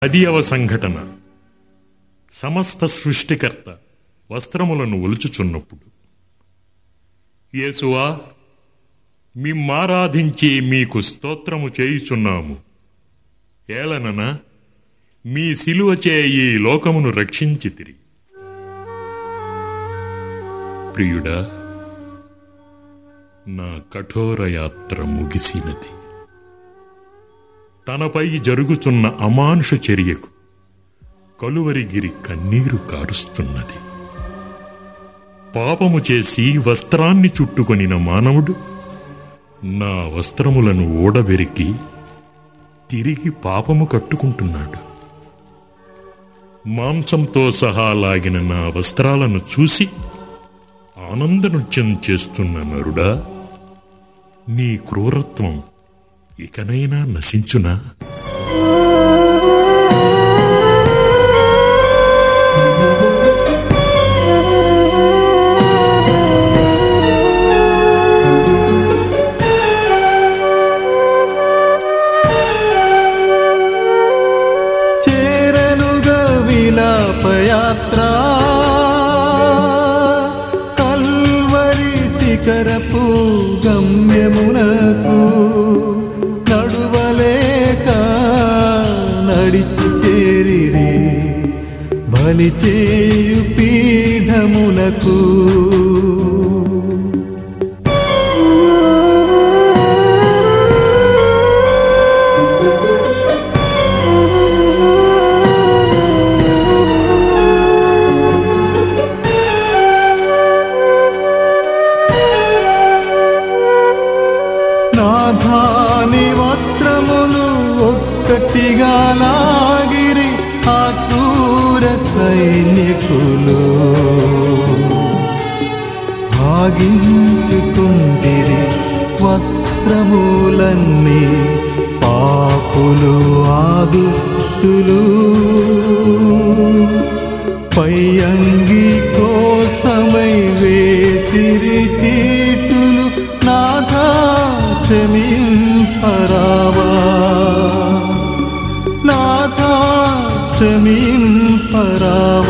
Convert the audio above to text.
10వ సంఘటన. సమస్త సృష్టికర్త వస్త్రములను ఒలుచుచున్నప్పుడు, యేసువా, మిమ్మారాధించి మీకు స్తోత్రము చేయుచున్నాము. ఏలనన మీ సిలువచే ఈ లోకమును రక్షించితిరి. ప్రియుడా, నా కఠోర యాత్ర ముగిసినది. తనపై జరుగుతున్న అమానుష చర్యకు కలువరిగిరి కన్నీరు కారుస్తున్నది. పాపము చేసి వస్త్రాన్ని చుట్టుకొనిన మానవుడు నా వస్త్రములను ఊడబెరికి తిరిగి పాపము కట్టుకుంటున్నాడు. మాంసంతో సహా లాగిన నా వస్త్రాలను చూసి ఆనందనృత్యం చేస్తున్న నరుడా, నీ క్రూరత్వం ఇకనైనా నశించునా? చేరనుగా విలాపయాత్ర కల్వరి శిఖరపు గమ్యమునకు నడువలేక నడిచి చేరిరి బలి చేయు పీఠమునకు. నాథాని వస్త్రములు ఒక్కటిగా లాగిరి ఆ క్రూర సైనికులు. ఆగించుకుందిరి వస్త్రములన్నీ పాపులు ఆదుస్తులు. పై అంగి కోసమై వేసిరి చీటులు. నాథా క్షమింపరావా, నాథా క్షమింపరావా.